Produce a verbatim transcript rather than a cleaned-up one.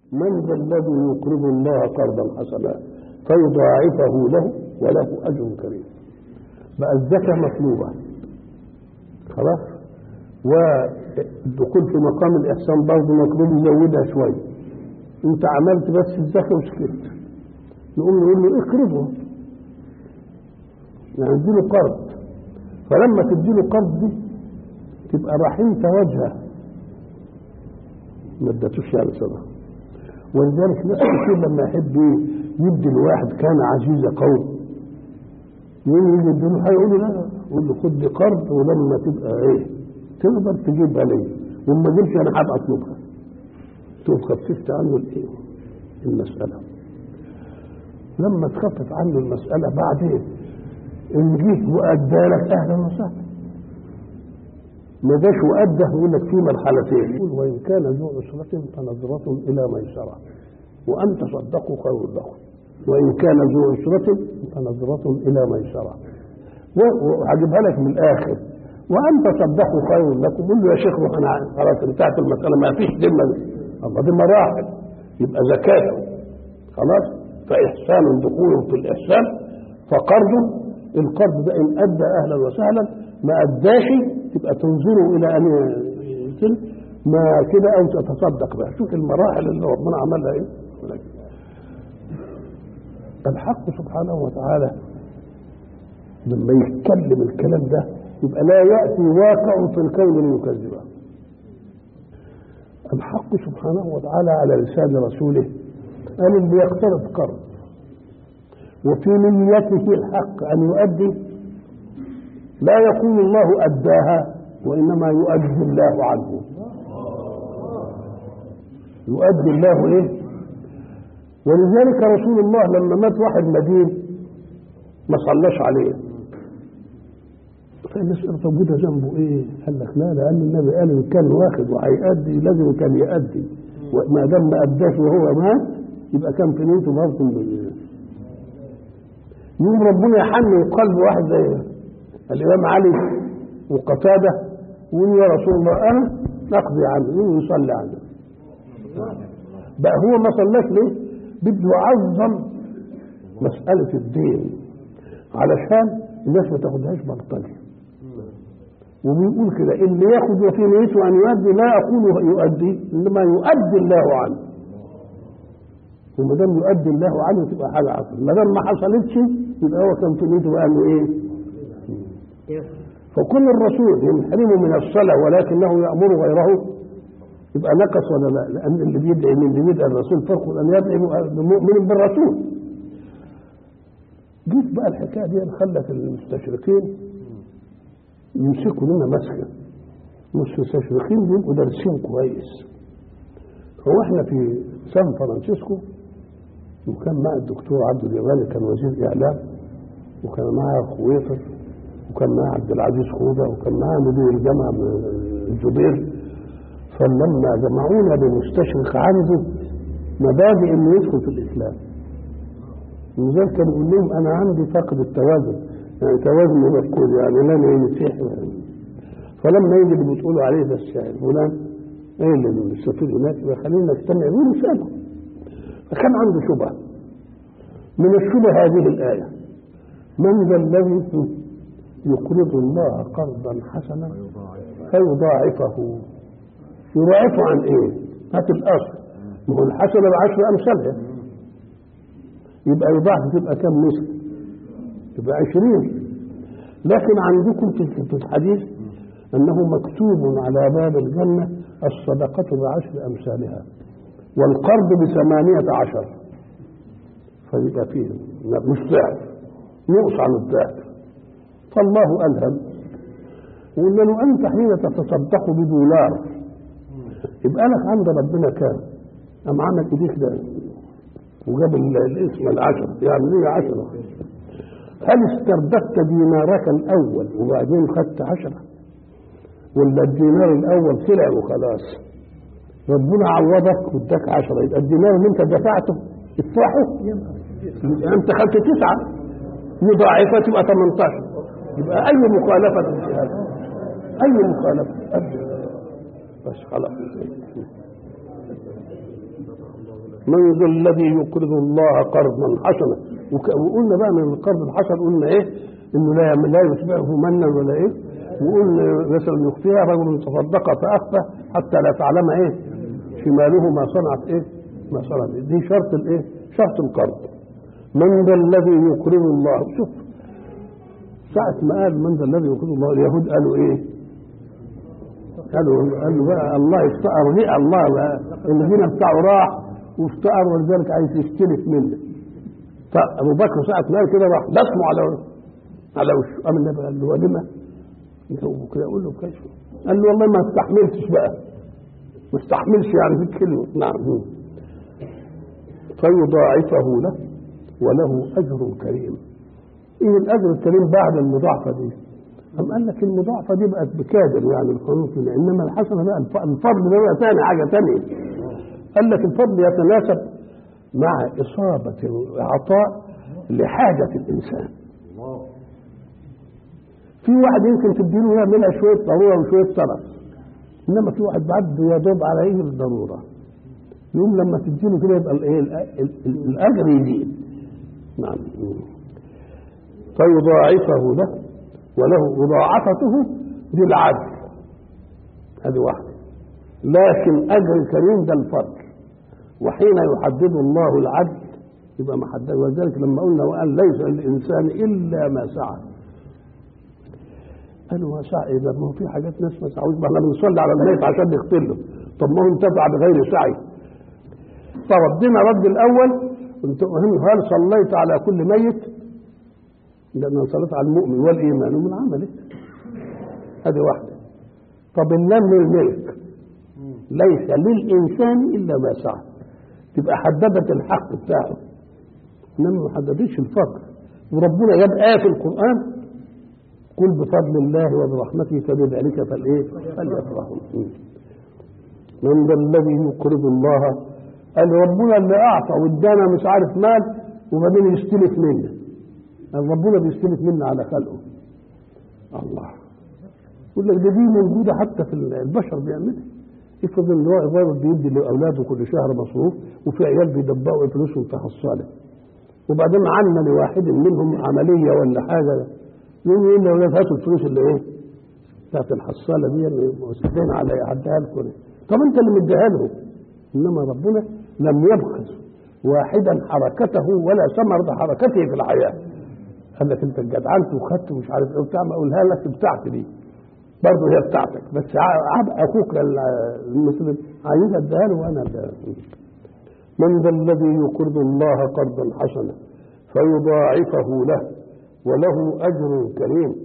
من ذا الذي يقرض الله قرضا حسنا فيضاعفه له وله أجر كريم. بقى الزكاة مطلوبة خلاص، والدخول في مقام الإحسان برضه مطلوب يزودها شوية. أنت عملت بس الزكاة وسكت، نقوم نقول له اقرضه، يعني اديله قرض. فلما تديله قرض دي تبقى رحمت وجهه، ما ادتوش يعني صدقه. ولذلك ناس كتير لما يحب يدي الواحد كان عزيز قوم يقول له يديله حاجه، يقول له لا، يقول له خد قرض ولما تبقى ايه تقدر تجيبها لي، وما جبتش انا هبقى اطلبها. تقول خففت عنه الايه المساله. لما تخفف عنه المساله بعدين ان جيت وادى لك اهلا وسهلا، ما جاش وادى يقول لك في مرحلتين، يقول وان كان ذو عسرة فنظرة الى ميسرة وان تصدقوا خير لكم، وان كان ذو عسرة فنظرة الى ميسرة. وهجيبها لك من الاخر، وان تصدقوا خير لكم. قول له يا شيخ انا خلاص انتهت المساله، ما فيش ذمه، الله دي مراحل، يبقى زكاته خلاص. فاحسان دخول في الاحسان، فقرض القرض ده ان ادى اهلا وسهلا، ما اداش تبقى تنظروا الى ان يمكن ما كده او تتصدق بها. شوف المراحل اللي ربنا عملها ايه. الحق سبحانه وتعالى لما يتكلم الكلام ده يبقى لا ياتي واقع في الكون ليكذبه. الحق سبحانه وتعالى على لسان رسوله قال اللي يقترض قرض وفي نيته الحق ان يؤدي، لا يقول الله اداها، وانما يؤدي الله عنه. يؤدي الله ايه. ولذلك رسول الله لما مات واحد مدين ما صلاش عليه، فالناس قالوا طب وده ذنبه ايه؟ قال لك لا، لان النبي قال ان كان واخد وهيأدي لازم كان يأدي، وما دام ما اداش وهو مات يبقى كان في نيته برضه. يوم ربنا يحنن قلب واحد زي الامام علي وقتاده ويقول يا رسول الله انا اقضي عنه، يقول يصلي عنه. بقى هو ما صلاش ليه؟ بده يعظم مساله الدين علشان الناس ما تاخدهاش بلطجه. وبيقول كده اللي ياخد وفي نيته ان يؤدي، لا اقول يؤدي، انما يؤدي الله عنه. وما دام يؤدي الله عنه تبقى حاجه حصلت، ما دام ما حصلتش يبقى هو كان في نيته بقى انه ايه؟ فكل الرسول ينحرم من الصلاه ولكنه يامر غيره يبقى نقص ولا لا؟ لان اللي بيدعي من اللي بيدعي الرسول فرق ان يدعي مؤمن بالرسول. جيت بقى الحكايه دي خلت المستشرقين يمسكوا لنا مسكه. المستشرقين بيبقوا دارسين كويس. هو احنا في سان فرانسيسكو وكان مع الدكتور عبد اليماني كان وزير اعلام، وكان معاه خويفر، وكان معاه عبد العزيز خوذه، وكان معاه مدير الجامعه الزبير. فلما جمعونا بمستشرق عنده مبادئ انه يدخل في الاسلام، ولذلك كان يقول لهم انا عندي فقد التوازن، يعني توازن مفقود، يعني لا انا مسيحي. فلما يجي اللي بتقولوا عليه ده الشاعر فلان ايه اللي بيستفيد هناك، يبقى خلينا نجتمع ونساله. فكان عنده شبهه من الشبهه هذه الايه: من ذا الذي يقرض الله قرضا حسنا فيضاعفه. يضاعفه عن ايه؟ هات الاصل، ما هو الحسنه بعشر امثالها، يبقى يضاعف تبقى كم مثل؟ تبقى عشرين. لكن عندكم في الحديث انه مكتوب على باب الجنه الصدقه بعشر امثالها والقرض بثمانيه عشر، فيبقى فيه مش ضعف، نقص عن الضعف. فالله الهم وقلنا له انت حين تتصدق بدولار يبقى لك عند ربنا كام؟ قام عمل ايديك ده وجاب الاسم العشر، يعني ليه عشرة؟ هل استرددت دينارك الاول وبعدين خدت عشرة، ولا الدينار الاول طلع وخلاص؟ ربنا عوضك واداك عشرة، يبقى الدينار اللي انت دفعته ادفعه، يبقى انت خدت تسعة مضاعفة تبقى ثمانية عشر. يبقى اي مخالفة في هذا؟ اي مخالفة؟ بس خلاص. من ذا الذي يقرض الله قرضا حسنا. وقلنا بقى من القرض الحسن قلنا ايه؟ انه لا لا يتبعه منا ولا ايه؟ وقلنا مثلا يخفيها رجل تصدق فاخفى حتى لا تعلم ايه؟ شماله ما صنعت ايه؟ ما صنعت. دي شرط الايه؟ شرط القرض. من ذا الذي يقرض الله. شوف ساعة ما قال من ذا الذي يقرض الله اليهود قالوا ايه؟ قالوا قالوا بقى الله افتقر ليه الله بقى الذين بتاعه راح وافتقر ولذلك عايز يستلف منه. فابو بكر ساعة ما قال كده راح دسمه على على وشه. قام النبي قال له ولما؟ يجاوبه كده يقول له كيف؟ قال له والله ما استحملتش بقى ما استحملش يعني في الكلمة. نعم. فيضاعفه له وله أجر كريم. إيه الأجر الكريم بعد المضاعفة دي؟ أم قال لك المضاعفة دي بقت بكادر يعني القانون كده، إنما الحسنة بقى الفضل ده بقى ثاني حاجة ثانية. قال لك الفضل يتناسب مع إصابة العطاء لحاجة الإنسان. في واحد يمكن تديله يعملها شوية ضرورة وشوية طرف، إنما في واحد بعد يا دوب على إيه الضرورة، يوم لما تديله كده يبقى الإيه الأجر يزيد. نعم. فيضاعفه له وله مضاعفته بالعدل. هذه واحدة. لكن أجر الكريم ده الفضل، وحين يحدد الله العدل يبقى محدد. وذلك لما قلنا وقال ليس للإنسان إلا ما سعى. قالوا ما سعى إذا ما هو في حاجات ناس ما سعوش، ما احنا بنصلي على الميت عشان نغفر له. طب ما هو انتفع بغير سعي. فردنا رد الأول هل صليت على كل ميت؟ لأن صليت على المؤمن والإيمان ومن عمله. هذه واحدة. طب النم الملك ليس للإنسان إلا ما سعى، تبقى حددت الحق بتاعه، إنما ما حددتش الفقر. وربنا جاب آية في القرآن قل بفضل الله وبرحمته فبذلك فالإيه؟ فليفرحوا. من ذا الذي يقرض الله؟ قال ربنا اللي أعطى وادانا مش عارف مال وبعدين يستلف منا. ربنا بيستلف منا على خلقه. الله يقول لك ده دي موجودة حتى في البشر بيعملها. افرض ان هو الراجل بيدي لاولاده كل شهر مصروف وفي عيال بيدبقوا فلوسهم في حصاله، وبعدين عنا لواحد منهم عمليه ولا حاجه يقول له الاولاد هاتوا الفلوس اللي ايه؟ بتاعت الحصاله دي اللي مسدين على يعديها لكم. طب انت اللي مديها لهم. انما ربنا لم يبخس واحدا حركته ولا ثمر حركته في الحياه. قال لك انت جدعنت وخدت ومش عارف ايه وبتاع، ما اقولها لك بتاعتي دي برضه هي بتاعتك، بس اخوك المسلم عايز اديها له وانا اديها له. من ذا الذي يقرض الله قرضا حسنا فيضاعفه له وله اجر كريم.